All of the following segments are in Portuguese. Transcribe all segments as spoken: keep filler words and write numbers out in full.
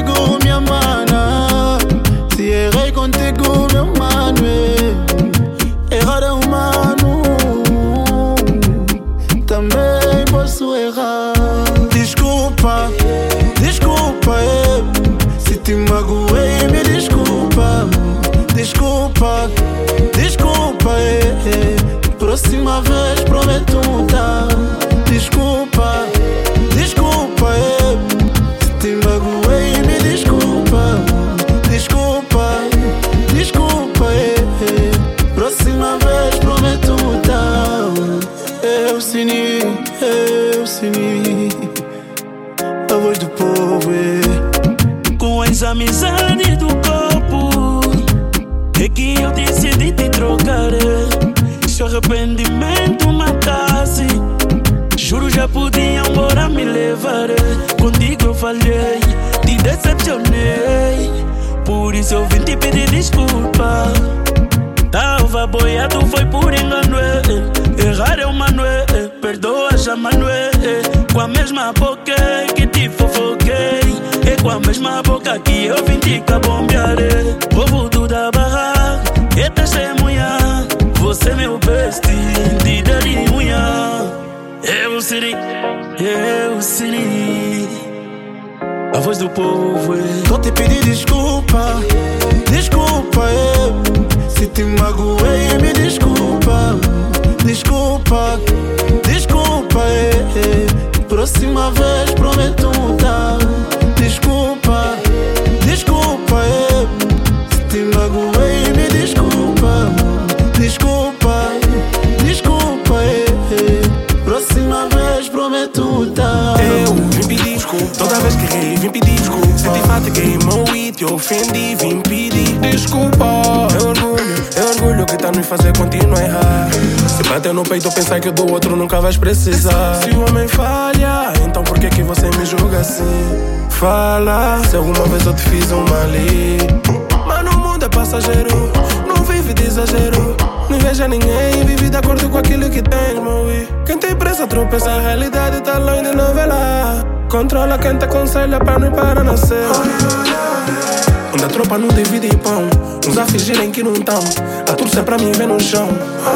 contigo, minha mana. Se errei contigo, meu mano. Errar é humano, também posso errar. Desculpa, desculpa, é. Se te magoei, me desculpa. Desculpa, desculpa, é. Próxima vez prometo mudar. Desculpa, desculpa, é. Se te magoei, me desculpa. Desculpa, desculpa, é. Próxima vez prometo mudar. Eu sini, eu sini. A voz do povo, é. Com as amizades do corpo é que eu decidi te trocar. Se o arrependimento matasse, juro já podiam embora me levar. Contigo eu falhei, te decepcionei. Por isso eu vim te pedir desculpa. Tava boiado, foi por engano. Errar é humano, perdoa já, mano. Com a mesma boca que te fofoquei, é com a mesma boca que eu vim te cabombear. Povo do da barra, é testemunha. Você é meu best, de darinha. Eu serei, eu serei a voz do povo, é. Tô te pedir desculpa, desculpa, é. Se te magoei, me desculpa. Desculpa, desculpa, é. Próxima vez prometo mudar. Desculpa, desculpa, é. Se te magoei, me desculpa. Desculpa, desculpa, é. Próxima vez prometo mudar. Eu vim pedir desculpa. Toda vez que errei, vim pedir desculpa. Se te fatiguei, moí, te ofendi, vim pedir desculpa. É orgulho, é orgulho que tá nos fazer continuar a errar. Se bater no peito, pensar que o do outro nunca vais precisar. Se o homem falha, então por que que você me julga assim? Fala, se alguma vez eu te fiz um mal. Mas no mundo é passageiro, não vive de exagero. Não inveja ninguém, vive de acordo com aquilo que tens, moí. Quem tem pressa tropeça, a realidade tá longe de novela. Controla quem te aconselha pra não ir para nascer. Onde a tropa não divide pão, uns a fingirem que não tão, a torcer pra mim ver no chão.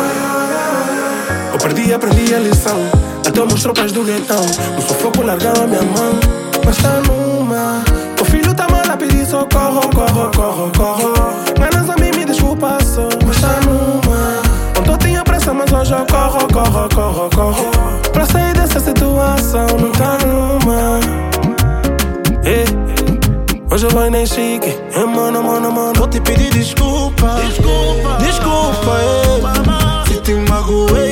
Eu perdi e aprendi a lição, até meus tropas do guetão. No sufoco largaram a minha mão, mas tá numa. O filho tá mal a pedir socorro, corro, corro, corro. Ganas a mim me desculpa só, mas tá numa. Ontem eu tinha pressa, mas hoje eu corro, corro, corro, corro. Pra sair dessa situação, não tá numa. Hey. Hoje eu vou nem chique, é mano, mano, mano. Vou te pedir desculpa, desculpa, desculpa, é. Se te magoei,